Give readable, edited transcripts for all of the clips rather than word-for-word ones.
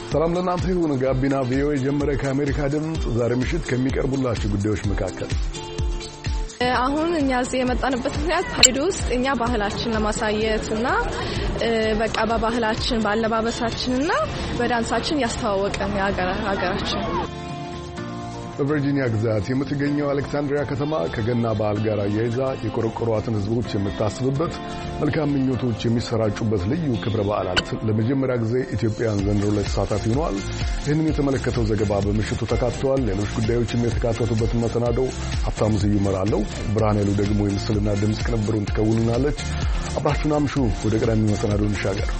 ሰላም ለእናንተ ይሁን። ጋቢና ቪኦኤ ጀመረ። ከአሜሪካ ድምፅ ዛሬ ምሽት ከሚቀርቡላችሁ ጉዳዮች መካከል አሁን እኛ እዚህ የመጣንበት ምክንያት ፓሬድ ውስጥ እኛ ባህላችን ለማሳየትና በቃ በባህላችን ባለባበሳችንና በዳንሳችን ያስተዋወቀን ሀገራችን። በቨርጂኒያ ግዛት የምትገኘው አሌክሳንድሪያ ከተማ ከገና በዓል ጋር አያይዛ የቆረቆሯትን ሕዝቦች የምታስብበት መልካም ምኞቶች የሚሰራጩበት ልዩ ክብረ በዓላት ለመጀመሪያ ጊዜ ኢትዮጵያውያን ዘንድሮ ላይ ተሳታፊ ሆነዋል። ይህንን የተመለከተው ዘገባ በምሽቱ ተካትቷል። ሌሎች ጉዳዮችም የተካተቱበት መሰናዶው ሀብታሙ ስዩም እመራለሁ። ብርሃን ያሉ ደግሞ የምስልና ድምፅ ቅንብሩን ትከውንናለች። አብራችሁን አምሹ። ወደ ቀዳሚ መሰናዶ እንሻገር።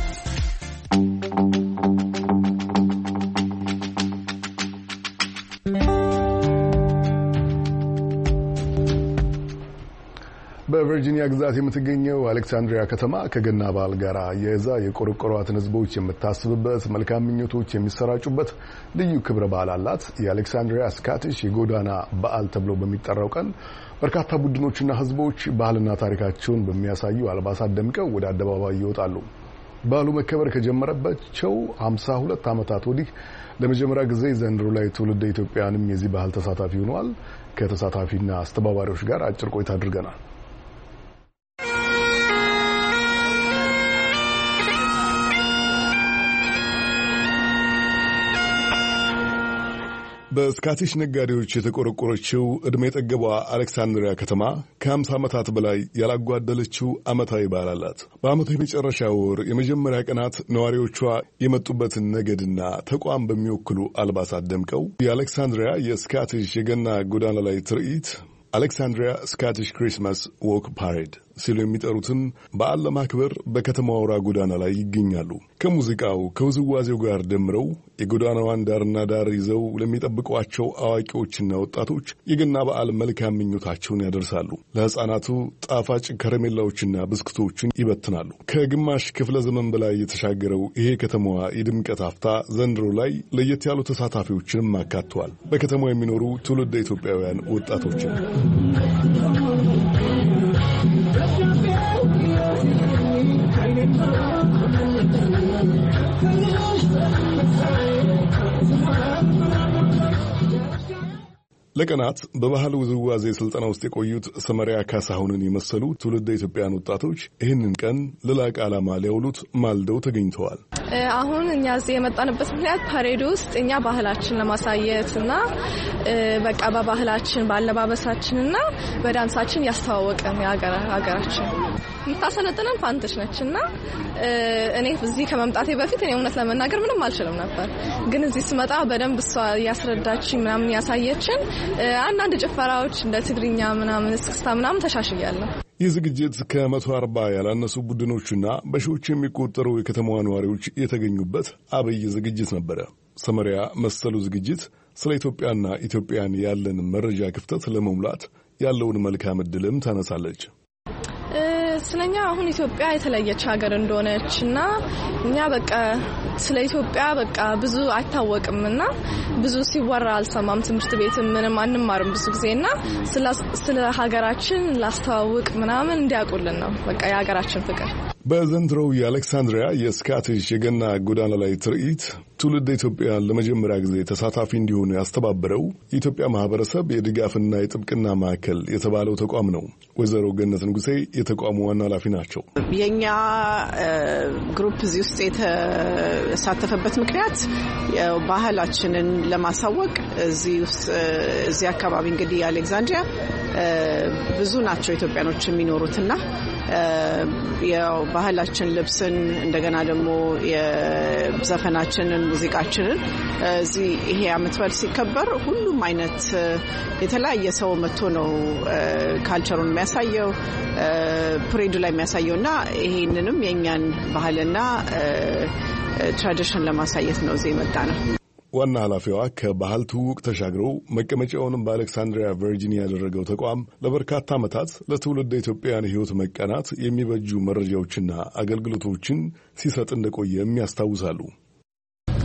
በቨርጂኒያ ግዛት የምትገኘው አሌክሳንድሪያ ከተማ ከገና በዓል ጋር አያይዛ የቆረቆሯትን ሕዝቦች የምታስብበት መልካም ምኞቶች የሚሰራጩበት ልዩ ክብረ በዓል አላት። የአሌክሳንድሪያ ስካቲሽ የጎዳና በዓል ተብሎ በሚጠራው ቀን በርካታ ቡድኖችና ሕዝቦች ባህልና ታሪካቸውን በሚያሳዩ አልባሳት ደምቀው ወደ አደባባይ ይወጣሉ። በዓሉ መከበር ከጀመረባቸው 52 ዓመታት ወዲህ ለመጀመሪያ ጊዜ ዘንድሮ ላይ ትውልደ ኢትዮጵያውያንም የዚህ ባህል ተሳታፊ ሆነዋል። ከተሳታፊና አስተባባሪዎች ጋር አጭር ቆይታ አድርገናል። በስካቲሽ ነጋዴዎች የተቆረቆረችው ዕድሜ ጠገቧ አሌክሳንድሪያ ከተማ ከ50 ዓመታት በላይ ያላጓደለችው ዓመታዊ በዓል አላት። በዓመቱ የመጨረሻ ወር የመጀመሪያ ቀናት ነዋሪዎቿ የመጡበትን ነገድና ተቋም በሚወክሉ አልባሳት ደምቀው የአሌክሳንድሪያ የስካቲሽ የገና ጎዳና ላይ ትርኢት አሌክሳንድሪያ ስካቲሽ ክሪስማስ ዎክ ፓሬድ ሲሉ የሚጠሩትን በዓል ለማክበር በከተማ አውራ ጎዳና ላይ ይገኛሉ። ከሙዚቃው ከውዝዋዜው ጋር ደምረው የጎዳናዋን ዳርና ዳር ይዘው ለሚጠብቋቸው አዋቂዎችና ወጣቶች የገና በዓል መልካም ምኞታቸውን ያደርሳሉ። ለሕፃናቱ ጣፋጭ ከረሜላዎችና ብስኩቶችን ይበትናሉ። ከግማሽ ክፍለ ዘመን በላይ የተሻገረው ይሄ ከተማዋ የድምቀት አፍታ ዘንድሮ ላይ ለየት ያሉ ተሳታፊዎችንም አካተዋል። በከተማው የሚኖሩ ትውልደ ኢትዮጵያውያን ወጣቶችን ለቀናት በባህል ውዝዋዜ ስልጠና ውስጥ የቆዩት ሰመሪያ ካሳሁንን የመሰሉ ትውልደ ኢትዮጵያውያን ወጣቶች ይህንን ቀን ለላቀ ዓላማ ሊያውሉት ማልደው ተገኝተዋል። አሁን እኛ እዚህ የመጣንበት ምክንያት ፓሬድ ውስጥ እኛ ባህላችን ለማሳየትና በቃ በባህላችን ባለባበሳችንና በዳንሳችን ያስተዋወቀን ሀገራችን። የምታሰለጥነን ፋንትሽ ነችና እኔ እዚህ ከመምጣቴ በፊት እኔ እውነት ለመናገር ምንም አልችልም ነበር። ግን እዚህ ስመጣ በደንብ እሷ ያስረዳችኝ ምናምን ያሳየችን አንዳንድ ጭፈራዎች እንደ ትግርኛ ምናምን እስክስታ ምናምን ተሻሽያለሁ። ይህ ዝግጅት ከ140 ያላነሱ ቡድኖችና በሺዎች የሚቆጠሩ የከተማዋ ነዋሪዎች የተገኙበት አብይ ዝግጅት ነበረ። ሰመሪያ መሰሉ ዝግጅት ስለ ኢትዮጵያና ኢትዮጵያን ያለን መረጃ ክፍተት ለመሙላት ያለውን መልካም ዕድልም ታነሳለች። ስለኛ አሁን ኢትዮጵያ የተለየች ሀገር እንደሆነችና እኛ በቃ ስለ ኢትዮጵያ በቃ ብዙ አይታወቅምና ብዙ ሲወራ አልሰማም። ትምህርት ቤት ምንም አንማርም ብዙ ጊዜና ስለ ሀገራችን ላስተዋውቅ ምናምን እንዲያውቁልን ነው በቃ የሀገራችን ፍቅር። በዘንድሮው የአሌክሳንድሪያ የስካቲሽ የገና ጎዳና ላይ ትርኢት ትውልደ ኢትዮጵያውያን ለመጀመሪያ ጊዜ ተሳታፊ እንዲሆኑ ያስተባበረው የኢትዮጵያ ማህበረሰብ የድጋፍና የጥብቅና ማዕከል የተባለው ተቋም ነው። ወይዘሮ ገነት ንጉሴ የተቋሙ ዋና ኃላፊ ናቸው። የኛ ግሩፕ እዚህ ውስጥ የተሳተፈበት ምክንያት ባህላችንን ለማሳወቅ እዚህ አካባቢ እንግዲህ አሌክሳንድሪያ ብዙ ናቸው ኢትዮጵያኖች የሚኖሩትና ያው ባህላችን ልብስን እንደገና ደግሞ የዘፈናችንን ሙዚቃችንን እዚህ ይሄ ዓመት በዓል ሲከበር ሁሉም አይነት የተለያየ ሰው መጥቶ ነው ካልቸሩን የሚያሳየው ፕሬዱ ላይ የሚያሳየውና ይሄንንም የኛን ባህልና ትራዲሽን ለማሳየት ነው እዚህ የመጣ ነው። ዋና ኃላፊዋ ከባህል ትውውቅ ተሻግረው መቀመጫውንም በአሌክሳንድሪያ ቨርጂኒያ ያደረገው ተቋም ለበርካታ ዓመታት ለትውልደ ኢትዮጵያውያን ሕይወት መቀናት የሚበጁ መረጃዎችና አገልግሎቶችን ሲሰጥ እንደቆየም ያስታውሳሉ።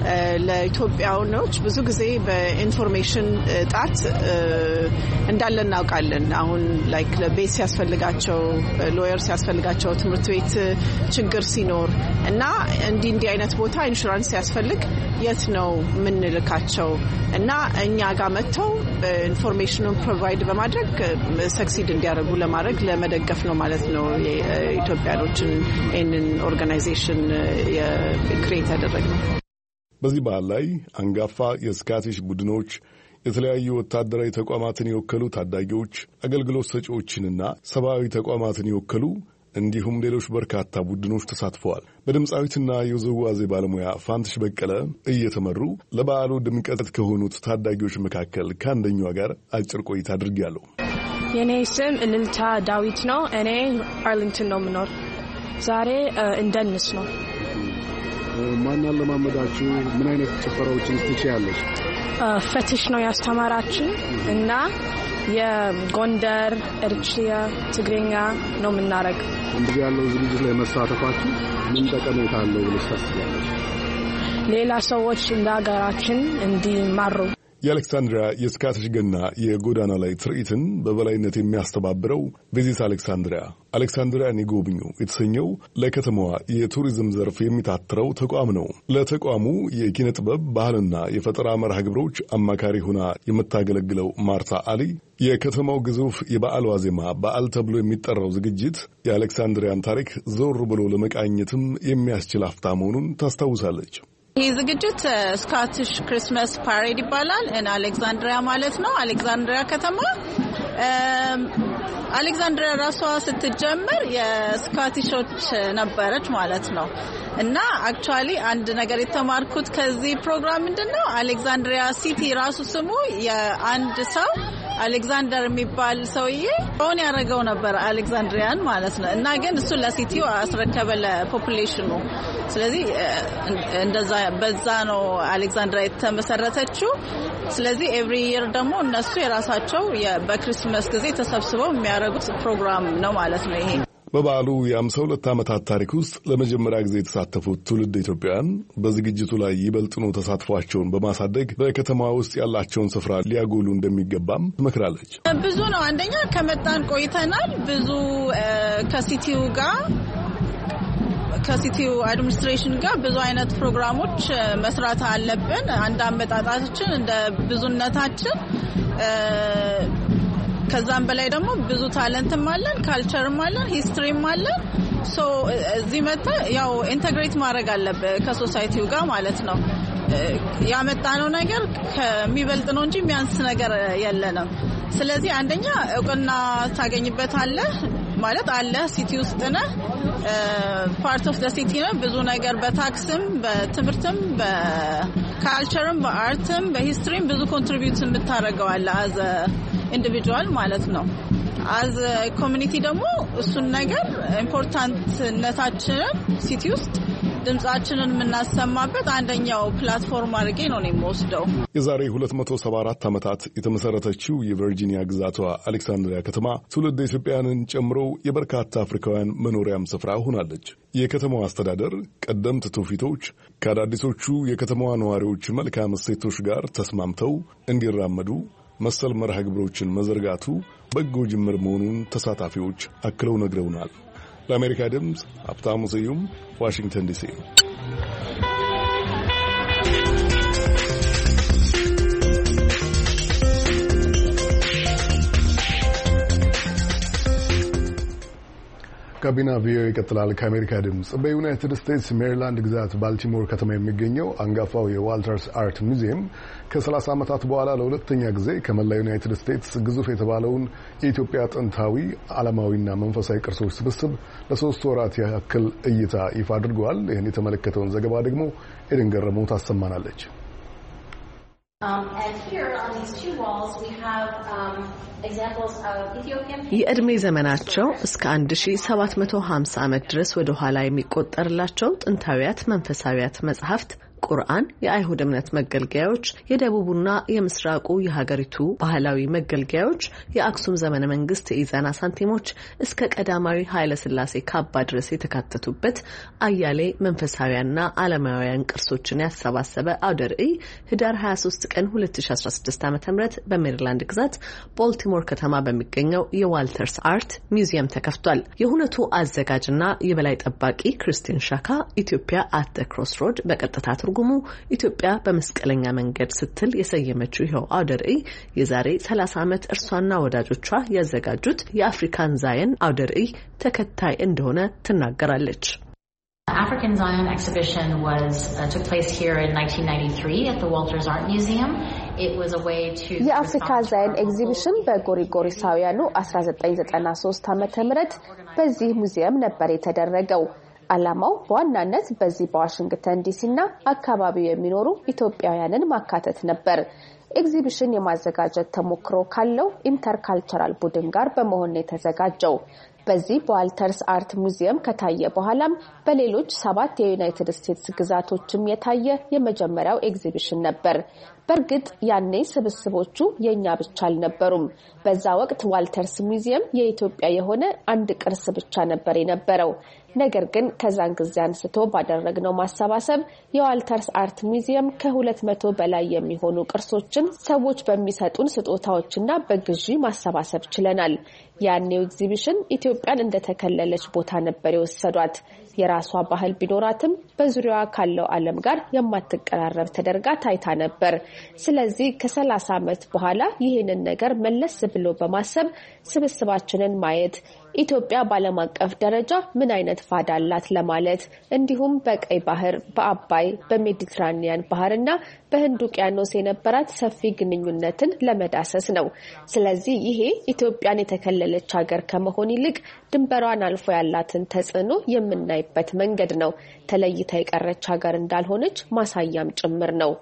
ለኢትዮጵያውያኖች ብዙ ጊዜ በኢንፎርሜሽን ጣት እንዳለ እናውቃለን። አሁን ላይክ ለቤት ሲያስፈልጋቸው ሎየር ሲያስፈልጋቸው ትምህርት ቤት ችግር ሲኖር እና እንዲህ አይነት ቦታ ኢንሹራንስ ሲያስፈልግ የት ነው ምንልካቸው እና እኛ ጋር መጥተው ኢንፎርሜሽኑን ፕሮቫይድ በማድረግ ሰክሲድ እንዲያደርጉ ለማድረግ ለመደገፍ ነው ማለት ነው የኢትዮጵያኖችን ይህንን ኦርጋናይዜሽን ክሬት ያደረግነው። በዚህ በዓል ላይ አንጋፋ የስካቲሽ ቡድኖች፣ የተለያዩ ወታደራዊ ተቋማትን የወከሉ ታዳጊዎች፣ አገልግሎት ሰጪዎችንና ሰብአዊ ተቋማትን የወከሉ እንዲሁም ሌሎች በርካታ ቡድኖች ተሳትፈዋል። በድምፃዊትና የውዝዋዜ ባለሙያ ፋንትሽ በቀለ እየተመሩ ለበዓሉ ድምቀት ከሆኑት ታዳጊዎች መካከል ከአንደኛዋ ጋር አጭር ቆይታ አድርጌያለሁ። የኔ ስም እልልታ ዳዊት ነው። እኔ አርሊንግተን ነው የምኖር። ዛሬ እንደንስ ነው። ማን አለማመዳችሁ? ምን አይነት ጭፈራዎችን ትችያለሽ? ፈትሽ ነው ያስተማራችን እና የጎንደር፣ ኤርትሪያ፣ ትግርኛ ነው የምናረግ። እንደዚህ ያለው ዝግጅት ላይ መሳተፋችሁ ምን ጠቀሜታ አለው ብለሽ ታስቢያለሽ? ሌላ ሰዎች ለሀገራችን እንዲማሩ። የአሌክሳንድሪያ የስካቲሽ ገና የጎዳና ላይ ትርኢትን በበላይነት የሚያስተባብረው ቪዚት አሌክሳንድሪያን ይጎብኙ የተሰኘው ለከተማዋ የቱሪዝም ዘርፍ የሚታትረው ተቋም ነው። ለተቋሙ የኪነ ጥበብ ባህልና የፈጠራ መርሃ ግብሮች አማካሪ ሆና የምታገለግለው ማርታ አሊ የከተማው ግዙፍ የበዓል ዋዜማ በዓል ተብሎ የሚጠራው ዝግጅት የአሌክሳንድሪያን ታሪክ ዞር ብሎ ለመቃኘትም የሚያስችል አፍታ መሆኑን ታስታውሳለች። ይህ ዝግጅት ስካቲሽ ክሪስማስ ፓሬድ ይባላል። አሌክሳንድሪያ ማለት ነው። አሌክሳንድሪያ ከተማ አሌክሳንድሪያ ራሷ ስትጀምር የስካቲሾች ነበረች ማለት ነው። እና አክቹአሊ አንድ ነገር የተማርኩት ከዚህ ፕሮግራም ምንድነው አሌክሳንድሪያ ሲቲ ራሱ ስሙ የአንድ ሰው አሌክሳንደር የሚባል ሰውዬ ኦን ያደረገው ነበር አሌክሳንድሪያን ማለት ነው። እና ግን እሱ ለሲቲው አስረከበ ለፖፑሌሽኑ። ስለዚህ እንደዛ በዛ ነው አሌክሳንድሪያ የተመሰረተችው። ስለዚህ ኤቭሪ ይር ደግሞ እነሱ የራሳቸው በክሪስማስ ጊዜ ተሰብስበው የሚያደርጉት ፕሮግራም ነው ማለት ነው ይሄ። በበዓሉ የ52 ዓመታት ታሪክ ውስጥ ለመጀመሪያ ጊዜ የተሳተፉት ትውልድ ኢትዮጵያውያን በዝግጅቱ ላይ ይበልጥኑ ተሳትፏቸውን በማሳደግ በከተማ ውስጥ ያላቸውን ስፍራ ሊያጎሉ እንደሚገባም ትመክራለች። ብዙ ነው። አንደኛ ከመጣን ቆይተናል። ብዙ ከሲቲው አድሚኒስትሬሽን ጋር ብዙ አይነት ፕሮግራሞች መስራት አለብን። አንድ አመጣጣችን እንደ ብዙነታችን ከዛም በላይ ደግሞ ብዙ ታለንትም አለን፣ ካልቸርም አለን፣ ሂስትሪም አለን። ሶ እዚህ መጣ ያው ኢንተግሬት ማድረግ አለበት ከሶሳይቲው ጋር ማለት ነው። ያመጣነው ነገር ከሚበልጥ ነው እንጂ የሚያንስ ነገር የለንም። ስለዚህ አንደኛ እውቅና ታገኝበታለህ ማለት አለ ሲቲ ውስጥ ነህ፣ ፓርት ኦፍ ዘ ሲቲ ነህ። ብዙ ነገር በታክስም በትምህርትም በካልቸርም በአርትም በሂስትሪም ብዙ ኮንትሪቢዩት የምታደርገው አለ አዘ ኢንዲቪጁዋል ማለት ነው። አዝ ኮሚኒቲ ደግሞ እሱን ነገር ኢምፖርታንትነታችንን ሲቲ ውስጥ ድምጻችንን የምናሰማበት አንደኛው ፕላትፎርም አድርጌ ነው የምወስደው። የዛሬ 274 ዓመታት የተመሰረተችው የቨርጂኒያ ግዛቷ አሌክሳንድሪያ ከተማ ትውልድ ኢትዮጵያውያንን ጨምሮ የበርካታ አፍሪካውያን መኖሪያም ስፍራ ሆናለች። የከተማዋ አስተዳደር ቀደምት ትውፊቶች ከአዳዲሶቹ የከተማዋ ነዋሪዎች መልካም እሴቶች ጋር ተስማምተው እንዲራመዱ መሰል መርሃ ግብሮችን መዘርጋቱ በጎ ጅምር መሆኑን ተሳታፊዎች አክለው ነግረውናል። ለአሜሪካ ድምፅ ሀብታሙ ስዩም ዋሽንግተን ዲሲ። ጋቢና ቪኦኤ ይቀጥላል። ከአሜሪካ ድምፅ በዩናይትድ ስቴትስ ሜሪላንድ ግዛት ባልቲሞር ከተማ የሚገኘው አንጋፋው የዋልተርስ አርት ሙዚየም ከ30 ዓመታት በኋላ ለሁለተኛ ጊዜ ከመላ ዩናይትድ ስቴትስ ግዙፍ የተባለውን የኢትዮጵያ ጥንታዊ ዓለማዊና መንፈሳዊ ቅርሶች ስብስብ ለ3 ወራት ያክል እይታ ይፋ አድርገዋል። ይህን የተመለከተውን ዘገባ ደግሞ ኤደን ገረመው ታሰማናለች። የዕድሜ ዘመናቸው እስከ 1750 ዓመት ድረስ ወደ ኋላ የሚቆጠርላቸው ጥንታዊያት መንፈሳዊያት መጻሕፍት ቁርአን፣ የአይሁድ እምነት መገልገያዎች፣ የደቡቡና የምስራቁ የሀገሪቱ ባህላዊ መገልገያዎች፣ የአክሱም ዘመነ መንግስት የኢዛና ሳንቲሞች እስከ ቀዳማዊ ኃይለ ሥላሴ ካባ ድረስ የተካተቱበት አያሌ መንፈሳዊያንና ዓለማውያን ቅርሶችን ያሰባሰበ አውደ ርዕይ ህዳር 23 ቀን 2016 ዓ.ም በሜሪላንድ ግዛት ቦልቲሞር ከተማ በሚገኘው የዋልተርስ አርት ሚውዚየም ተከፍቷል። የሁነቱ አዘጋጅና የበላይ ጠባቂ ክሪስቲን ሻካ ኢትዮጵያ አት ዘ ክሮስሮድ በቀጥታ ትርጉሙ ኢትዮጵያ በመስቀለኛ መንገድ ስትል የሰየመችው ይኸው አውደ ርዕይ የዛሬ 30 ዓመት እርሷና ወዳጆቿ ያዘጋጁት የአፍሪካን ዛየን አውደ ርዕይ ተከታይ እንደሆነ ትናገራለች። African Zion exhibition took place here in 1993 at the Walters Art Museum. It was a way to የአፍሪካ ዛየን ኤግዚቢሽን በጎሪጎሪሳውያኑ 1993 ዓመተ ምህረት በዚህ ሙዚየም ነበር የተደረገው። ዓላማው በዋናነት በዚህ በዋሽንግተን ዲሲና አካባቢው የሚኖሩ ኢትዮጵያውያንን ማካተት ነበር። ኤግዚቢሽን የማዘጋጀት ተሞክሮ ካለው ኢንተርካልቸራል ቡድን ጋር በመሆን የተዘጋጀው። በዚህ በዋልተርስ አርት ሙዚየም ከታየ በኋላም በሌሎች 7 የዩናይትድ ስቴትስ ግዛቶችም የታየ የመጀመሪያው ኤግዚቢሽን ነበር። በርግጥ ያኔ ስብስቦቹ የኛ ብቻ አልነበሩም። በዛ ወቅት ዋልተርስ ሙዚየም የኢትዮጵያ የሆነ አንድ ቅርስ ብቻ ነበር የነበረው። ነገር ግን ከዛን ጊዜ አንስቶ ባደረግነው ማሰባሰብ የዋልተርስ አርት ሙዚየም ከ200 በላይ የሚሆኑ ቅርሶችን ሰዎች በሚሰጡን ስጦታዎችና በግዢ ማሰባሰብ ችለናል። ያኔው ኤግዚቢሽን ኢትዮጵያን እንደተከለለች ቦታ ነበር የወሰዷት። የራሷ ባህል ቢኖራትም በዙሪያዋ ካለው ዓለም ጋር የማትቀራረብ ተደርጋ ታይታ ነበር። ስለዚህ ከ30 ዓመት በኋላ ይሄንን ነገር መለስ ብሎ በማሰብ ስብስባችንን ማየት ኢትዮጵያ በዓለም አቀፍ ደረጃ ምን አይነት ፋዳ አላት ለማለት እንዲሁም በቀይ ባህር፣ በአባይ፣ በሜዲትራኒያን ባህርና በህንድ ውቅያኖስ የነበራት ሰፊ ግንኙነትን ለመዳሰስ ነው። ስለዚህ ይሄ ኢትዮጵያን የተከለለች ሀገር ከመሆን ይልቅ ድንበሯን አልፎ ያላትን ተጽዕኖ የምናይበት መንገድ ነው። ተለይታ የቀረች ሀገር እንዳልሆነች ማሳያም ጭምር ነው።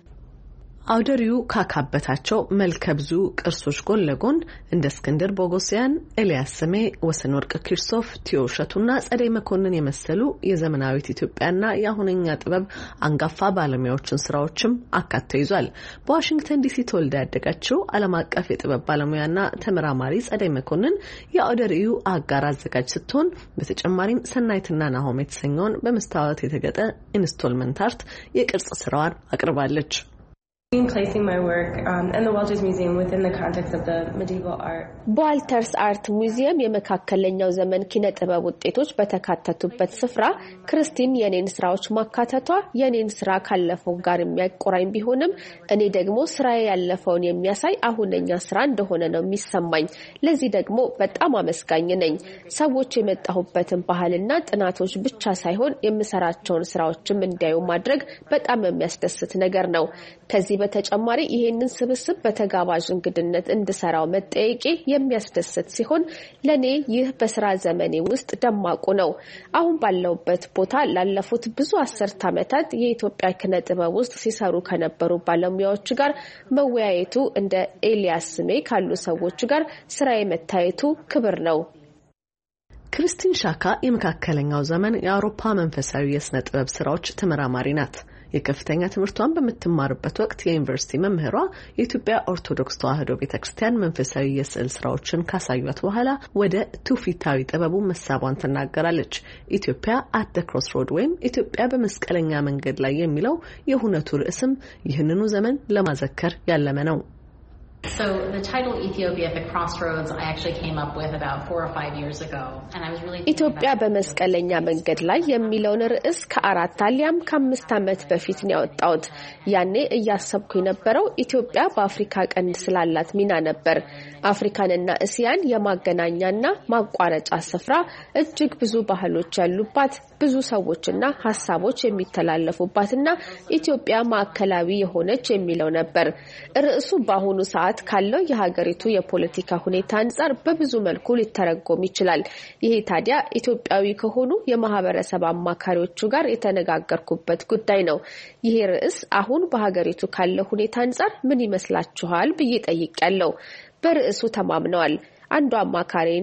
አውደሪው ካካበታቸው መልከ ብዙ ቅርሶች ጎን ለጎን እንደ እስክንድር ቦጎሲያን፣ ኤልያስ ስሜ፣ ወሰን ወርቅ ኪርሶፍ፣ ቲዮሸቱና ጸደይ መኮንን የመሰሉ የዘመናዊት ኢትዮጵያና የአሁነኛ ጥበብ አንጋፋ ባለሙያዎችን ስራዎችም አካቶ ይዟል። በዋሽንግተን ዲሲ ተወልዳ ያደገችው ዓለም አቀፍ የጥበብ ባለሙያና ተመራማሪ ጸደይ መኮንን የአውደሪው አጋር አዘጋጅ ስትሆን በተጨማሪም ሰናይትና ናሆም የተሰኘውን በመስታወት የተገጠ ኢንስቶልመንት አርት የቅርጽ ስራዋን አቅርባለች። Placing my work in the Walters Museum within the context of the medieval art. ዋልተርስ አርት ሙዚየም የመካከለኛው ዘመን ኪነ ጥበብ ውጤቶች በተካተቱበት ስፍራ ክርስቲን የኔን ስራዎች ማካተቷ የኔን ስራ ካለፈው ጋር የሚያቆራኝ ቢሆንም እኔ ደግሞ ስራዬ ያለፈውን የሚያሳይ አሁነኛ ስራ እንደሆነ ነው የሚሰማኝ። ለዚህ ደግሞ በጣም አመስጋኝ ነኝ። ሰዎች የመጣሁበትን ባህልና ጥናቶች ብቻ ሳይሆን የምሰራቸውን ስራዎችም እንዲያዩ ማድረግ በጣም የሚያስደስት ነገር ነው። ከዚህ በተጨማሪ ይሄንን ስብስብ በተጋባዥ እንግድነት እንድሰራው መጠየቄ የሚያስደስት ሲሆን ለኔ ይህ በስራ ዘመኔ ውስጥ ደማቁ ነው። አሁን ባለውበት ቦታ ላለፉት ብዙ 10 ዓመታት የኢትዮጵያ ኪነ ጥበብ ውስጥ ሲሰሩ ከነበሩ ባለሙያዎች ጋር መወያየቱ እንደ ኤልያስ ስሜ ካሉ ሰዎች ጋር ስራዬ መታየቱ ክብር ነው። ክሪስቲን ሻካ የመካከለኛው ዘመን የአውሮፓ መንፈሳዊ የስነ ጥበብ ስራዎች ተመራማሪ ናት። የከፍተኛ ትምህርቷን በምትማርበት ወቅት የዩኒቨርሲቲ መምህሯ የኢትዮጵያ ኦርቶዶክስ ተዋሕዶ ቤተክርስቲያን መንፈሳዊ የስዕል ስራዎችን ካሳዩት በኋላ ወደ ትውፊታዊ ጥበቡ መሳቧን ትናገራለች። ኢትዮጵያ አት ዘ ክሮስሮድ ወይም ኢትዮጵያ በመስቀለኛ መንገድ ላይ የሚለው የሁነቱ ርዕስም ይህንኑ ዘመን ለማዘከር ያለመ ነው። So the title Ethiopia at the Crossroads I actually came up with about 4 or 5 years ago and I was really ኢትዮጵያ በመስቀለኛ መንገድ ላይ የሚለውን ርዕስ ከ4 አሊያም ከ5 ዓመት በፊት ነው ያወጣሁት። ያኔ እያሰብኩ የነበረው ኢትዮጵያ በአፍሪካ ቀንድ ስላላት ሚና ነበር። አፍሪካንና እስያን የማገናኛና ማቋረጫ ስፍራ፣ እጅግ ብዙ ባህሎች ያሉባት፣ ብዙ ሰዎችና ሐሳቦች የሚተላለፉባትና ኢትዮጵያ ማዕከላዊ የሆነች የሚለው ነበር። ርዕሱ በአሁኑ ሰዓት ካለው የሀገሪቱ የፖለቲካ ሁኔታ አንፃር በብዙ መልኩ ሊተረጎም ይችላል። ይሄ ታዲያ ኢትዮጵያዊ ከሆኑ የማህበረሰብ አማካሪዎቹ ጋር የተነጋገርኩበት ጉዳይ ነው። ይሄ ርዕስ አሁን በሀገሪቱ ካለው ሁኔታ አንፃር ምን ይመስላችኋል ብዬ ጠይቄያለሁ። በርዕሱ ተማምነዋል። አንዱ አማካሪ እንደውም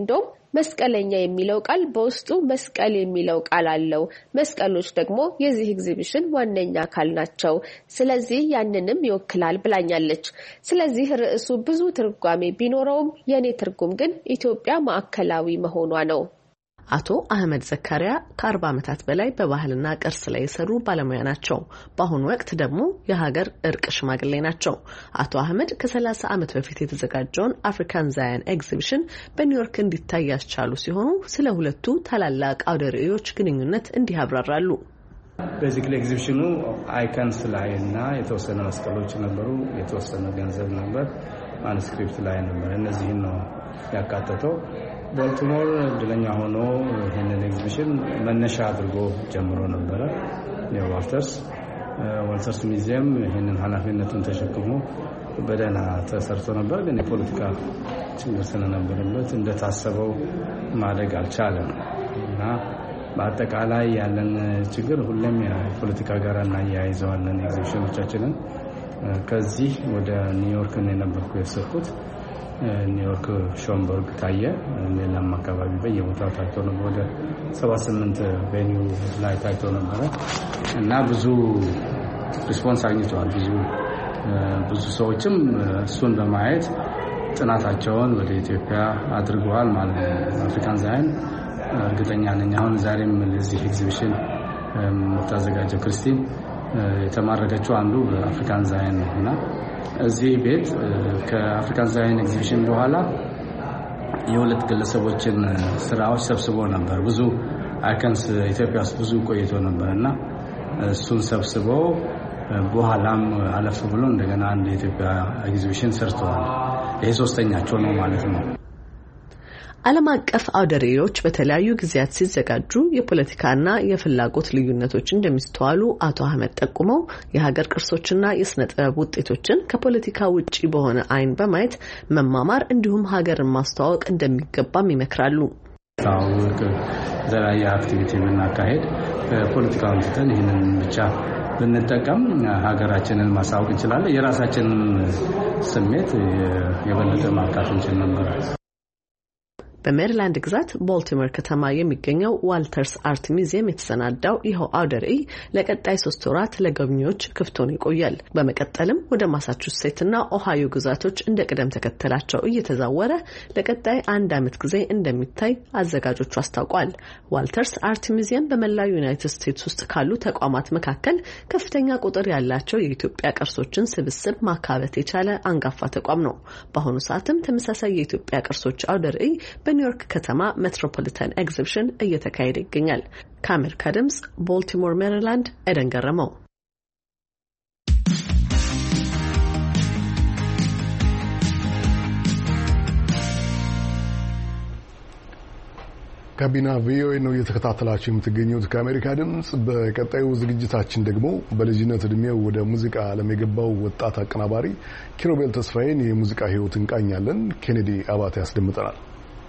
መስቀለኛ የሚለው ቃል በውስጡ መስቀል የሚለው ቃል አለው። መስቀሎች ደግሞ የዚህ ኤግዚቢሽን ዋነኛ አካል ናቸው። ስለዚህ ያንንም ይወክላል ብላኛለች። ስለዚህ ርዕሱ ብዙ ትርጓሜ ቢኖረውም የኔ ትርጉም ግን ኢትዮጵያ ማዕከላዊ መሆኗ ነው። አቶ አህመድ ዘካሪያ ከ40 ዓመታት በላይ በባህልና ቅርስ ላይ የሰሩ ባለሙያ ናቸው። በአሁኑ ወቅት ደግሞ የሀገር እርቅ ሽማግሌ ናቸው። አቶ አህመድ ከ30 ዓመት በፊት የተዘጋጀውን አፍሪካን ዛያን ኤግዚቢሽን በኒውዮርክ እንዲታይ ያስቻሉ ሲሆኑ ስለ ሁለቱ ታላላቅ አውደ ርዕዮች ግንኙነት እንዲህ ያብራራሉ። ቤዚክሊ ኤግዚቢሽኑ አይከንስ ላይ እና የተወሰነ መስቀሎች ነበሩ፣ የተወሰነ ገንዘብ ነበር፣ ማኑስክሪፕት ላይ ነበር። እነዚህን ነው ያካተተው። ቦልቲሞር እድለኛ ሆኖ ይህንን ኤግዚቢሽን መነሻ አድርጎ ጀምሮ ነበረ። ዋልተርስ ሙዚየም ይህንን ኃላፊነቱን ተሸክሞ በደህና ተሰርቶ ነበር። ግን የፖለቲካ ችግር ስለነበረበት እንደታሰበው ማደግ አልቻለም እና በአጠቃላይ ያለን ችግር ሁሌም የፖለቲካ ጋር እናያይዘዋለን ኤግዚቢሽኖቻችንን። ከዚህ ወደ ኒውዮርክ ነው የነበርኩ የወሰድኩት። ኒውዮርክ ሾምበርግ ታየ፣ ሌላም አካባቢ በየቦታው ታይቶ ነበር። ወደ 78 ቬኒው ላይ ታይቶ ነበር እና ብዙ ሪስፖንስ አግኝተዋል። ብዙ ሰዎችም እሱን በማየት ጥናታቸውን ወደ ኢትዮጵያ አድርገዋል ማለት ነው። አፍሪካን ዛያን እርግጠኛ ነኝ አሁን ዛሬም ለዚህ ኤግዚቢሽን የምታዘጋጀው ክርስቲን የተማረከችው አንዱ በአፍሪካን ዛያን ነውና እዚህ ቤት ከአፍሪካን ዛያን ኤግዚቢሽን በኋላ የሁለት ግለሰቦችን ስራዎች ሰብስቦ ነበር። ብዙ አይከንስ ኢትዮጵያ ውስጥ ብዙ ቆይቶ ነበርና እሱን ሰብስቦ በኋላም አለፍ ብሎ እንደገና አንድ የኢትዮጵያ ኤግዚቢሽን ሰርተዋል። ይሄ ሶስተኛቸው ነው ማለት ነው። ዓለም አቀፍ አውደ ርዕዮች በተለያዩ ጊዜያት ሲዘጋጁ የፖለቲካና የፍላጎት ልዩነቶች እንደሚስተዋሉ አቶ አህመድ ጠቁመው የሀገር ቅርሶችና የስነ ጥበብ ውጤቶችን ከፖለቲካ ውጪ በሆነ አይን በማየት መማማር እንዲሁም ሀገርን ማስተዋወቅ እንደሚገባም ይመክራሉ። ታውቅ ዘራያ አክቲቪቲ ብናካሄድ ፖለቲካውን ትተን ይህንን ብቻ ብንጠቀም ሀገራችንን ማሳወቅ እንችላለን። የራሳችንን ስሜት የበለጠ ማርካት እንችል ነበር። በሜሪላንድ ግዛት ቦልቲሞር ከተማ የሚገኘው ዋልተርስ አርት ሙዚየም የተሰናዳው ይኸው አውደ ርዕይ ለቀጣይ 3 ወራት ለጎብኚዎች ክፍት ሆኖ ይቆያል። በመቀጠልም ወደ ማሳቹሴትና ኦሃዮ ግዛቶች እንደ ቅደም ተከተላቸው እየተዛወረ ለቀጣይ 1 ዓመት ጊዜ እንደሚታይ አዘጋጆቹ አስታውቋል። ዋልተርስ አርት ሙዚየም በመላው ዩናይትድ ስቴትስ ውስጥ ካሉ ተቋማት መካከል ከፍተኛ ቁጥር ያላቸው የኢትዮጵያ ቅርሶችን ስብስብ ማካበት የቻለ አንጋፋ ተቋም ነው። በአሁኑ ሰዓትም ተመሳሳይ የኢትዮጵያ ቅርሶች አውደ ርዕይ በኒውዮርክ ከተማ ሜትሮፖሊታን ኤግዚቢሽን እየተካሄደ ይገኛል። ከአሜሪካ ድምጽ ቦልቲሞር ሜሪላንድ ኤደን ገረመው። ጋቢና ቪኦኤ ነው እየተከታተላችሁ የምትገኙት ከአሜሪካ ድምጽ። በቀጣዩ ዝግጅታችን ደግሞ በልጅነት እድሜው ወደ ሙዚቃ ዓለም የገባው ወጣት አቀናባሪ ኪሩቤል ተስፋዬን የሙዚቃ ህይወት እንቃኛለን። ኬኔዲ አባተ ያስደምጠናል።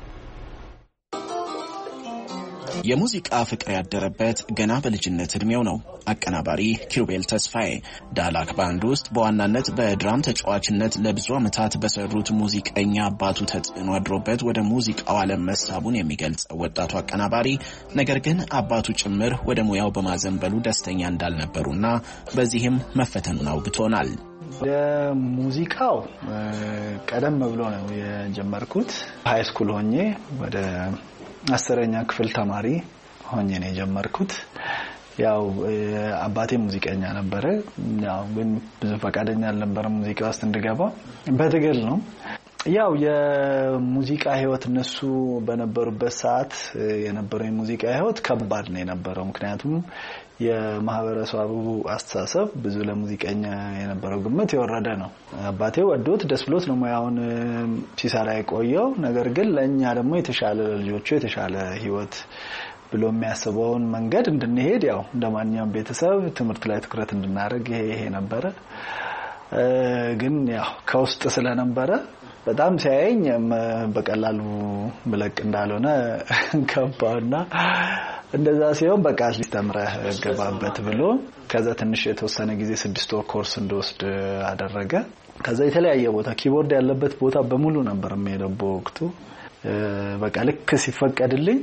የሙዚቃ ፍቅር ያደረበት ገና በልጅነት እድሜው ነው። አቀናባሪ ኪሩቤል ተስፋዬ ዳላክ ባንድ ውስጥ በዋናነት በድራም ተጫዋችነት ለብዙ ዓመታት በሰሩት ሙዚቀኛ አባቱ ተጽዕኖ አድሮበት ወደ ሙዚቃው ዓለም መሳቡን የሚገልጸው ወጣቱ አቀናባሪ ነገር ግን አባቱ ጭምር ወደ ሙያው በማዘንበሉ ደስተኛ እንዳልነበሩና በዚህም መፈተኑን አውግቶናል። ሙዚቃው ቀደም ብሎ ነው የጀመርኩት። ሃይ ስኩል ሆኜ ወደ 10ኛ ክፍል ተማሪ ሆኜ ነው የጀመርኩት። ያው አባቴ ሙዚቀኛ ነበረ። ያው ግን ብዙ ፈቃደኛ አልነበረም ሙዚቃ ውስጥ እንድገባ። በትግል ነው። ያው የሙዚቃ ህይወት እነሱ በነበሩበት ሰዓት የነበረው የሙዚቃ ህይወት ከባድ ነው የነበረው። ምክንያቱም የማህበረሰቡ አስተሳሰብ ብዙ ለሙዚቀኛ የነበረው ግምት የወረደ ነው። አባቴ ወዶት ደስ ብሎት ነው ሙያውን ሲሰራ የቆየው። ነገር ግን ለኛ ደግሞ የተሻለ ልጆቹ የተሻለ ህይወት ብሎ የሚያስበውን መንገድ እንድንሄድ ያው እንደማንኛውም ቤተሰብ ትምህርት ላይ ትኩረት እንድናደርግ ይሄ ነበረ። ግን ያው ከውስጥ ስለነበረ በጣም ሲያየኝ በቀላሉ ብለቅ እንዳልሆነ ከባውና እንደዛ ሲሆን በቃ ሊስተምረህ ገባበት ብሎ ከዛ ትንሽ የተወሰነ ጊዜ 6 ወር ኮርስ እንደወስድ አደረገ። ከዛ የተለያየ ቦታ ኪቦርድ ያለበት ቦታ በሙሉ ነበር የሚሄደው በወቅቱ። በቃ ልክ ሲፈቀድልኝ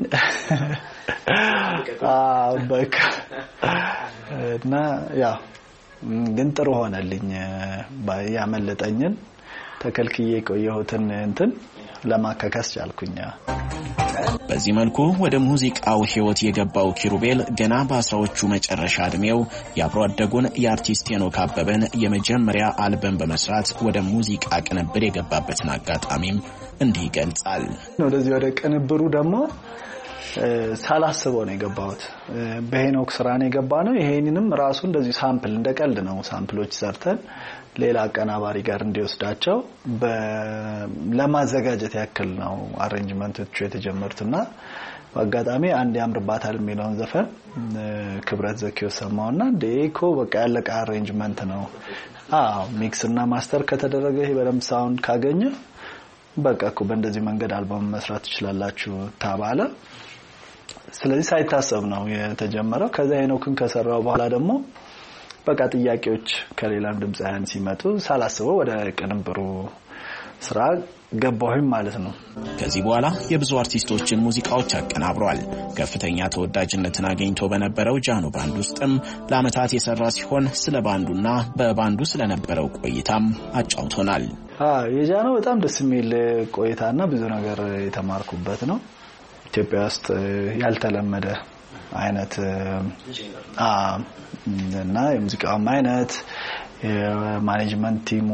በቃ እና ያ ግን ጥሩ ሆነልኝ ያመለጠኝን ተከልክዬ ቆየሁትን እንትን ለማከከስ ቻልኩኝ። በዚህ መልኩ ወደ ሙዚቃው ህይወት የገባው ኪሩቤል ገና በአስራዎቹ መጨረሻ እድሜው ያብሮ አደጉን የአርቲስት ሄኖክ አበበን የመጀመሪያ አልበም በመስራት ወደ ሙዚቃ ቅንብር የገባበትን አጋጣሚም እንዲህ ይገልጻል። ወደዚህ ወደ ቅንብሩ ደግሞ ሳላስበው ነው የገባሁት። በሄኖክ ስራ ነው የገባነው። ይሄንንም ራሱ እንደዚህ ሳምፕል እንደቀልድ ነው ሳምፕሎች ሰርተን ሌላ አቀናባሪ ጋር እንዲወስዳቸው ለማዘጋጀት ያክል ነው አሬንጅመንቶቹ የተጀመሩትና በአጋጣሚ አንድ ያምርባታል የሚለውን ዘፈን ክብረት ዘኪው ሰማውና ዴኮ በቃ ያለቀ አሬንጅመንት ነው። ሚክስ እና ማስተር ከተደረገ ይሄ በደምብ ሳውንድ ካገኘ በቃ እኮ በእንደዚህ መንገድ አልበም መስራት ይችላልላችሁ ተባለ። ስለዚህ ሳይታሰብ ነው የተጀመረው። ከዛ ሄኖክን ከሰራው በኋላ ደግሞ በቃ ጥያቄዎች ከሌላም ድምጻያን ሲመጡ ሳላስበው ወደ ቅንብሩ ስራ ገባሁኝ ማለት ነው። ከዚህ በኋላ የብዙ አርቲስቶችን ሙዚቃዎች አቀናብሯል። ከፍተኛ ተወዳጅነትን አግኝቶ በነበረው ጃኖ ባንድ ውስጥም ለአመታት የሰራ ሲሆን ስለ ባንዱና በባንዱ ስለነበረው ቆይታም አጫውቶናል። የጃኖ በጣም ደስ የሚል ቆይታና ብዙ ነገር የተማርኩበት ነው። ኢትዮጵያ ውስጥ ያልተለመደ አይነት እና የሙዚቃው አይነት የማኔጅመንት ቲሙ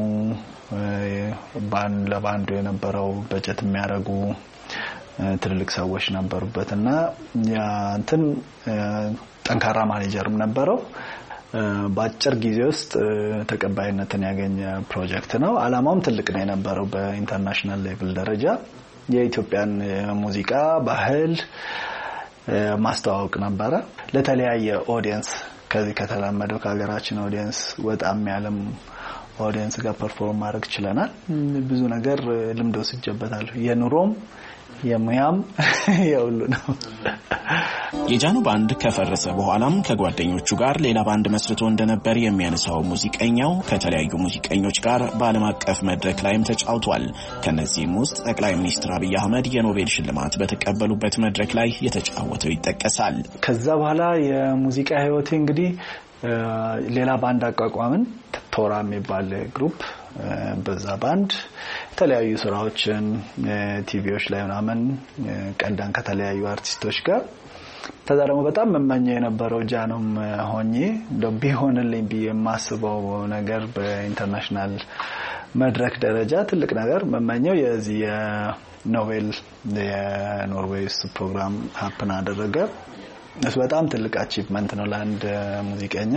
ለባንዱ የነበረው በጀት የሚያደርጉ ትልልቅ ሰዎች ነበሩበትና ያ እንትን ጠንካራ ማኔጀርም ነበረው። በአጭር ጊዜ ውስጥ ተቀባይነትን ያገኘ ፕሮጀክት ነው። አላማውም ትልቅ ነው የነበረው። በኢንተርናሽናል ሌቭል ደረጃ የኢትዮጵያን ሙዚቃ ባህል ማስተዋወቅ ነበረ ለተለያየ ኦዲየንስ። ከዚህ ከተላመደው ከሀገራችን ኦዲየንስ ወጣም ያለም ኦዲየንስ ጋር ፐርፎርም ማድረግ ይችላል። ብዙ ነገር ልምድ ወስጄበታል። የኑሮም የሙያም የሁሉ ነው። የጃኖ ባንድ ከፈረሰ በኋላም ከጓደኞቹ ጋር ሌላ ባንድ መስርቶ እንደነበር የሚያነሳው ሙዚቀኛው ከተለያዩ ሙዚቀኞች ጋር በዓለም አቀፍ መድረክ ላይም ተጫውቷል። ከነዚህም ውስጥ ጠቅላይ ሚኒስትር አብይ አህመድ የኖቤል ሽልማት በተቀበሉበት መድረክ ላይ የተጫወተው ይጠቀሳል። ከዛ በኋላ የሙዚቃ ህይወቴ እንግዲህ ሌላ ባንድ አቋቋምን። ቶራ የሚባል ግሩፕ በዛ ባንድ የተለያዩ ስራዎችን ቲቪዎች ላይ ምናምን ቀዳን ከተለያዩ አርቲስቶች ጋር። ከዛ ደግሞ በጣም መመኘው የነበረው ጃኖም ሆኜ እንደው ቢሆንልኝ የማስበው ነገር በኢንተርናሽናል መድረክ ደረጃ ትልቅ ነገር መመኘው የዚህ የኖቤል የኖርዌይ ፕሮግራም ሀፕን አደረገ። እሱ በጣም ትልቅ አቺቭመንት ነው ለአንድ ሙዚቀኛ።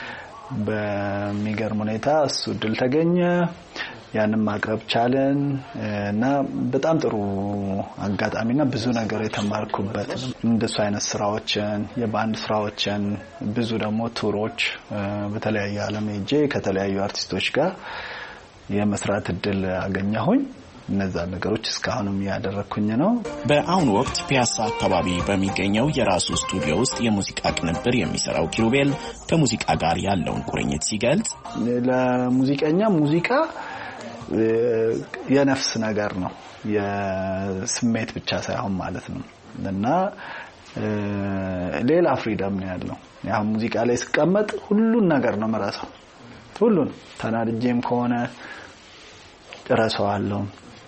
በሚገርም ሁኔታ እሱ ድል ተገኘ። ያንን ማቅረብ ቻለን እና በጣም ጥሩ አጋጣሚና ብዙ ነገር የተማርኩበት እንደሱ አይነት ስራዎችን የባንድ ስራዎችን ብዙ ደግሞ ቱሮች በተለያየ ዓለም ሄጄ ከተለያዩ አርቲስቶች ጋር የመስራት እድል አገኘሁኝ። እነዛ ነገሮች እስካሁንም ያደረኩኝ ነው። በአሁኑ ወቅት ፒያሳ አካባቢ በሚገኘው የራሱ ስቱዲዮ ውስጥ የሙዚቃ ቅንብር የሚሰራው ኪሩቤል ከሙዚቃ ጋር ያለውን ቁርኝት ሲገልጽ ለሙዚቀኛ ሙዚቃ የነፍስ ነገር ነው፣ የስሜት ብቻ ሳይሆን ማለት ነው እና ሌላ ፍሪደም ነው ያለው። ያ ሙዚቃ ላይ ስቀመጥ ሁሉን ነገር ነው መራሳው። ሁሉን ተናድጄም ከሆነ እረሳዋለሁ።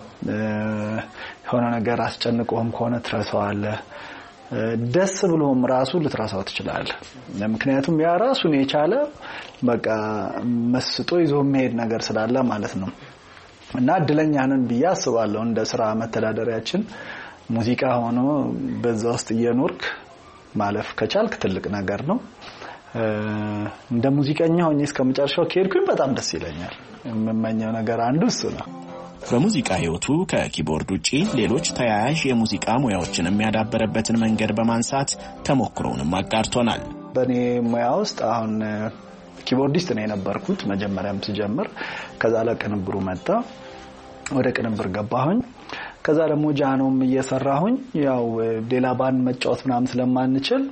ሆነ ነገር አስጨንቆም ከሆነ ትረሳዋለህ። ደስ ብሎም ራሱ ልትረሳው ትችላለህ። ምክንያቱም ያ ራሱን የቻለ በቃ መስጦ ይዞ መሄድ ነገር ስላለ ማለት ነው እና እድለኛ ነን ብዬ አስባለሁ። እንደ ስራ መተዳደሪያችን ሙዚቃ ሆኖ በዛ ውስጥ እየኖርክ ማለፍ ከቻልክ ትልቅ ነገር ነው። እንደ ሙዚቀኛ ሆኜ እስከመጨረሻው ከሄድኩኝ በጣም ደስ ይለኛል። የምመኘው ነገር አንዱ እሱ ነው። በሙዚቃ ህይወቱ ከኪቦርድ ውጪ ሌሎች ተያያዥ የሙዚቃ ሙያዎችን የሚያዳበረበትን መንገድ በማንሳት ተሞክሮውንም አጋርቶናል። በኔ ሙያ ውስጥ አሁን ኪቦርዲስት ነው የነበርኩት መጀመሪያም ስጀምር። ከዛ ለቅንብሩ መጣ፣ ወደ ቅንብር ገባሁኝ። ከዛ ደግሞ ጃኖም እየሰራሁኝ ያው ሌላ ባንድ መጫወት ምናምን ስለማንችል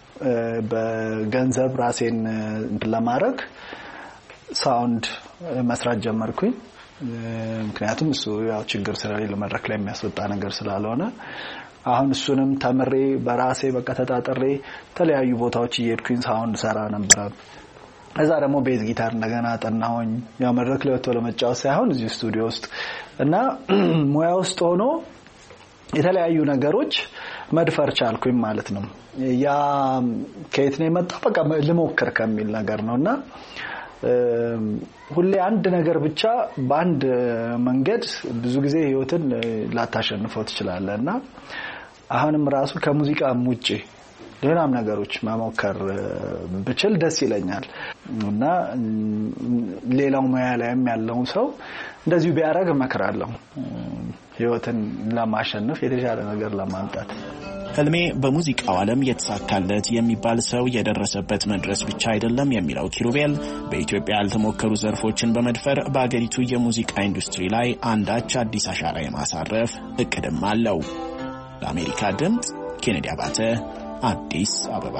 በገንዘብ ራሴን ለማድረግ ሳውንድ መስራት ጀመርኩኝ። ምክንያቱም እሱ ያው ችግር ስለሌለ መድረክ ላይ የሚያስወጣ ነገር ስላልሆነ አሁን እሱንም ተምሬ በራሴ በቃ ተጣጥሬ ተለያዩ ቦታዎች እየሄድኩኝ ሳውንድ ሰራ ነበር። እዛ ደግሞ ቤዝ ጊታር እንደገና ጠናሁኝ። ያው መድረክ ላይ ወጥቶ ለመጫወት ሳይሆን እዚህ ስቱዲዮ ውስጥ እና ሙያ ውስጥ ሆኖ የተለያዩ ነገሮች መድፈር ቻልኩኝ ማለት ነው። ያ ከየት ነው የመጣው? በቃ ልሞክር ከሚል ነገር ነውና ሁሌ አንድ ነገር ብቻ በአንድ መንገድ ብዙ ጊዜ ህይወትን ላታሸንፈው ትችላለህና አሁንም ራሱ ከሙዚቃም ውጪ ሌላም ነገሮች መሞከር ብችል ደስ ይለኛል እና ሌላው ሙያ ላይም ያለው ሰው እንደዚሁ ቢያረግ መከራለሁ ህይወትን ለማሸነፍ የተሻለ ነገር ለማምጣት። ህልሜ በሙዚቃው ዓለም የተሳካለት የሚባል ሰው የደረሰበት መድረስ ብቻ አይደለም የሚለው ኪሩቤል በኢትዮጵያ ያልተሞከሩ ዘርፎችን በመድፈር በአገሪቱ የሙዚቃ ኢንዱስትሪ ላይ አንዳች አዲስ አሻራ የማሳረፍ እቅድም አለው። ለአሜሪካ ድምፅ ኬኔዲ አባተ አዲስ አበባ።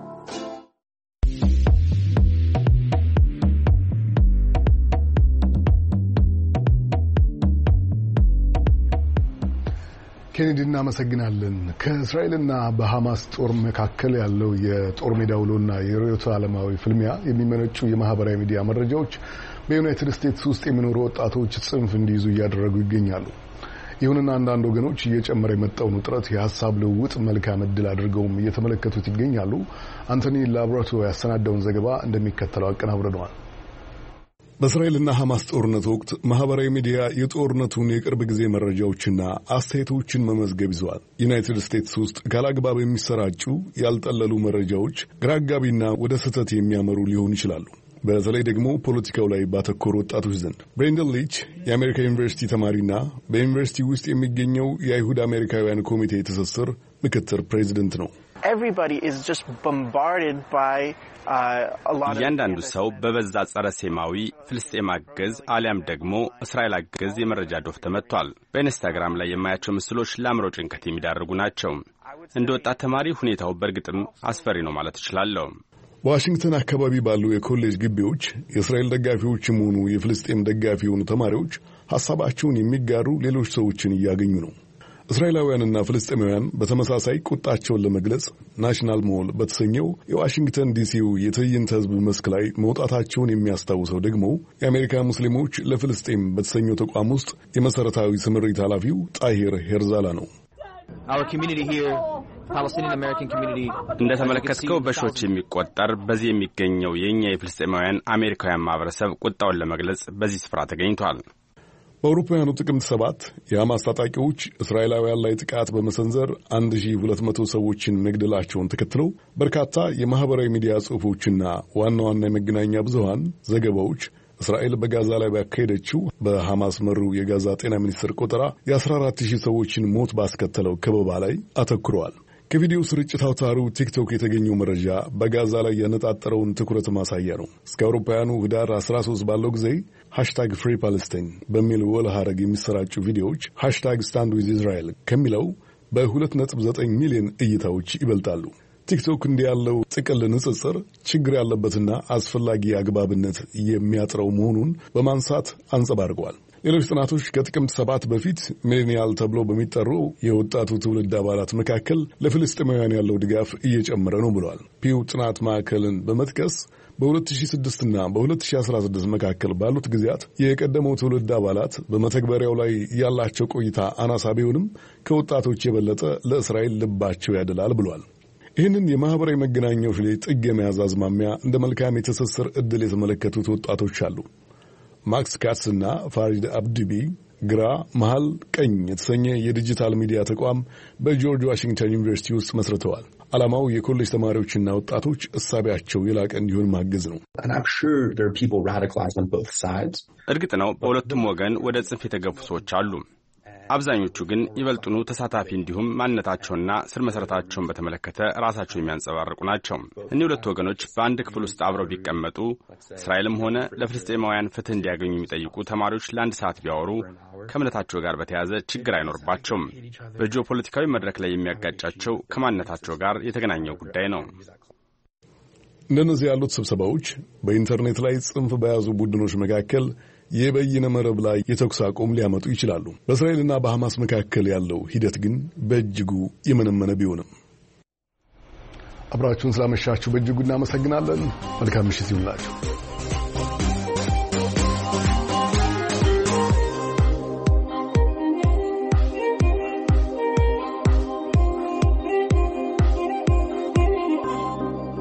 ኬኔዲ እናመሰግናለን። ከእስራኤልና በሐማስ ጦር መካከል ያለው የጦር ሜዳ ውሎና የርዕዮተ ዓለማዊ ፍልሚያ የሚመነጩ የማህበራዊ ሚዲያ መረጃዎች በዩናይትድ ስቴትስ ውስጥ የሚኖሩ ወጣቶች ጽንፍ እንዲይዙ እያደረጉ ይገኛሉ። ይሁንና አንዳንድ ወገኖች እየጨመረ የመጣውን ውጥረት የሐሳብ ልውውጥ መልካም ዕድል አድርገውም እየተመለከቱት ይገኛሉ። አንቶኒ ላብራቶ ያሰናዳውን ዘገባ እንደሚከተለው አቀናብረነዋል። በእስራኤልና ሐማስ ጦርነት ወቅት ማህበራዊ ሚዲያ የጦርነቱን የቅርብ ጊዜ መረጃዎችና አስተያየቶችን መመዝገብ ይዘዋል። ዩናይትድ ስቴትስ ውስጥ ካላግባብ የሚሰራጩ ያልጠለሉ መረጃዎች ግራጋቢና ወደ ስህተት የሚያመሩ ሊሆኑ ይችላሉ። በተለይ ደግሞ ፖለቲካው ላይ ባተኮሩ ወጣቶች ዘንድ። ብሬንደን ሊች የአሜሪካ ዩኒቨርሲቲ ተማሪና በዩኒቨርሲቲ ውስጥ የሚገኘው የአይሁድ አሜሪካውያን ኮሚቴ ትስስር ምክትል ፕሬዚደንት ነው። እያንዳንዱ ሰው በበዛ ጸረ ሴማዊ ፍልስጤም አገዝ አሊያም ደግሞ እስራኤል አገዝ የመረጃ ዶፍ ተመቷል። በኢንስታግራም ላይ የማያቸው ምስሎች ለአእምሮ ጭንቀት የሚዳርጉ ናቸው። እንደ ወጣት ተማሪ ሁኔታው በእርግጥም አስፈሪ ነው ማለት እችላለሁ። በዋሽንግተን አካባቢ ባሉ የኮሌጅ ግቢዎች የእስራኤል ደጋፊዎችም ሆኑ የፍልስጤም ደጋፊ የሆኑ ተማሪዎች ሐሳባቸውን የሚጋሩ ሌሎች ሰዎችን እያገኙ ነው። እስራኤላውያንና ፍልስጤማውያን በተመሳሳይ ቁጣቸውን ለመግለጽ ናሽናል ሞል በተሰኘው የዋሽንግተን ዲሲው የትዕይንተ ህዝብ መስክ ላይ መውጣታቸውን የሚያስታውሰው ደግሞ የአሜሪካ ሙስሊሞች ለፍልስጤም በተሰኘው ተቋም ውስጥ የመሰረታዊ ስምሪት ኃላፊው ጣሂር ሄርዛላ ነው። እንደተመለከትከው በሺዎች የሚቆጠር በዚህ የሚገኘው የኛ የፍልስጤማውያን አሜሪካውያን ማህበረሰብ ቁጣውን ለመግለጽ በዚህ ስፍራ ተገኝቷል። በአውሮፓውያኑ ጥቅምት 7 የሐማስ ታጣቂዎች እስራኤላውያን ላይ ጥቃት በመሰንዘር 1200 ሰዎችን መግደላቸውን ተከትለው በርካታ የማህበራዊ ሚዲያ ጽሑፎችና ዋና ዋና የመገናኛ ብዙሃን ዘገባዎች እስራኤል በጋዛ ላይ ባካሄደችው በሐማስ መሩ የጋዛ ጤና ሚኒስቴር ቆጠራ የ14000 ሰዎችን ሞት ባስከተለው ከበባ ላይ አተኩረዋል። ከቪዲዮ ስርጭት አውታሩ ቲክቶክ የተገኘው መረጃ በጋዛ ላይ ያነጣጠረውን ትኩረት ማሳያ ነው። እስከ አውሮፓውያኑ ህዳር 13 ባለው ጊዜ #ፍሪ ፓለስታይን በሚል ወል ሐረግ የሚሰራጩ ቪዲዮዎች #ስታንድ ዊዝ እስራኤል ከሚለው በ2.9 ሚሊዮን እይታዎች ይበልጣሉ። ቲክቶክ እንዲህ ያለው ጥቅል ንጽጽር ችግር ያለበትና አስፈላጊ አግባብነት የሚያጥረው መሆኑን በማንሳት አንጸባርቀዋል። ሌሎች ጥናቶች ከጥቅምት 7 በፊት ሚሌኒያል ተብሎ በሚጠሩ የወጣቱ ትውልድ አባላት መካከል ለፍልስጤማውያን ያለው ድጋፍ እየጨመረ ነው ብለዋል። ፒው ጥናት ማዕከልን በመጥቀስ በ2006 እና በ2016 መካከል ባሉት ጊዜያት የቀደመው ትውልድ አባላት በመተግበሪያው ላይ ያላቸው ቆይታ አናሳ ቢሆንም ከወጣቶች የበለጠ ለእስራኤል ልባቸው ያደላል ብሏል። ይህንን የማህበራዊ መገናኛዎች ላይ ጥግ የመያዝ አዝማሚያ እንደ መልካም የትስስር ዕድል የተመለከቱት ወጣቶች አሉ። ማክስ ካትስ እና ፋሪድ አብድቢ ግራ መሃል ቀኝ የተሰኘ የዲጂታል ሚዲያ ተቋም በጆርጅ ዋሽንግተን ዩኒቨርሲቲ ውስጥ መስርተዋል። ዓላማው የኮሌጅ ተማሪዎችና ወጣቶች እሳቢያቸው የላቀ እንዲሆን ማገዝ ነው። እርግጥ ነው በሁለቱም ወገን ወደ ጽንፍ የተገፉ ሰዎች አሉ። አብዛኞቹ ግን ይበልጡኑ ተሳታፊ እንዲሁም ማንነታቸውና ስር መሰረታቸውን በተመለከተ ራሳቸው የሚያንጸባርቁ ናቸው። እኒህ ሁለት ወገኖች በአንድ ክፍል ውስጥ አብረው ቢቀመጡ እስራኤልም ሆነ ለፍልስጤማውያን ፍትህ እንዲያገኙ የሚጠይቁ ተማሪዎች ለ1 ሰዓት ቢያወሩ ከእምነታቸው ጋር በተያያዘ ችግር አይኖርባቸውም። በጂኦፖለቲካዊ መድረክ ላይ የሚያጋጫቸው ከማንነታቸው ጋር የተገናኘው ጉዳይ ነው። እንደነዚህ ያሉት ስብሰባዎች በኢንተርኔት ላይ ጽንፍ በያዙ ቡድኖች መካከል የበይነ መረብ ላይ የተኩስ አቁም ሊያመጡ ይችላሉ። በእስራኤልና በሐማስ መካከል ያለው ሂደት ግን በእጅጉ የመነመነ ቢሆንም አብራችሁን ስላመሻችሁ በእጅጉ እናመሰግናለን። መልካም ምሽት ይሁንላችሁ።